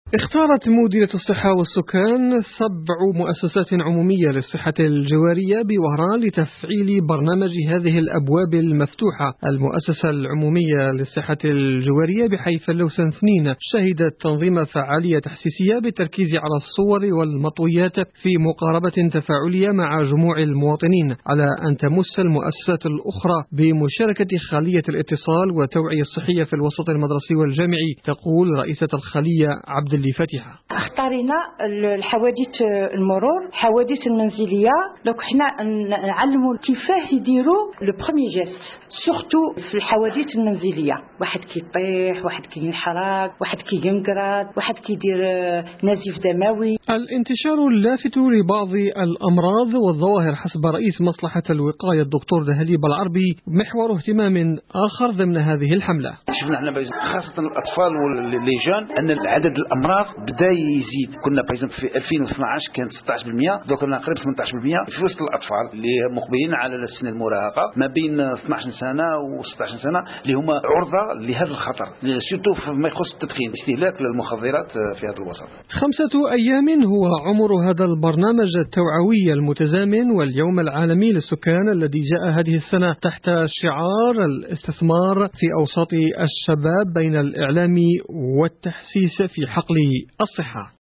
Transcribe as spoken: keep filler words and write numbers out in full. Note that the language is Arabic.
اختارت مديرية الصحة والسكان سبع مؤسسات عمومية للصحة الجوارية بوهران لتفعيل برنامج هذه الأبواب المفتوحة. المؤسسة العمومية للصحة الجوارية بحي فلوسن اثنين شهدت تنظيم فعالية تحسيسية بالتركيز على الصور والمطويات في مقاربة تفاعلية مع جموع المواطنين، على أن تمس المؤسسات الأخرى بمشاركة خلية الاتصال والتوعية الصحية في الوسط المدرسي والجامعي. تقول رئيسة الخلية عبد اللي فاتحة: اختارينا الحوادث المرور، الحوادث المنزلية، دونك حنا نعلموا كيفاه يديروا لو بروميي جيست، سورتو في الحوادث المنزلية. واحد كيطيح، واحد كينحرق، واحد كينقرض، واحد كيدير نزيف دموي. الانتشار اللافت لبعض الأمراض والظواهر حسب رئيس مصلحة الوقاية الدكتور دهليب العربي محور اهتمام آخر ضمن هذه الحملة. شفنا احنا خاصة الأطفال والليجان أن العدد الأمراض بدا يزيد. كنا في ألفين واثناش كان ستة عشر بالمئة، دوك كنا قريب ثمانية عشر بالمئة في وسط الأطفال اللي مقبلين على سن المراهقة ما بين اثناش سنة و ستة عشر سنة، اللي هما عرضة لهذا الخطر، سورتو فيما يخص التدخين، استهلاك للمخدرات في هذا الوسط. خمسة أيام هو عمر هذا البرنامج التوعوي المتزامن، واليوم العالمي للسكان الذي جاء هذه السنة تحت شعار الاستثمار في أوساط الشباب بين الإعلام والتحسيس في حقل الصحة.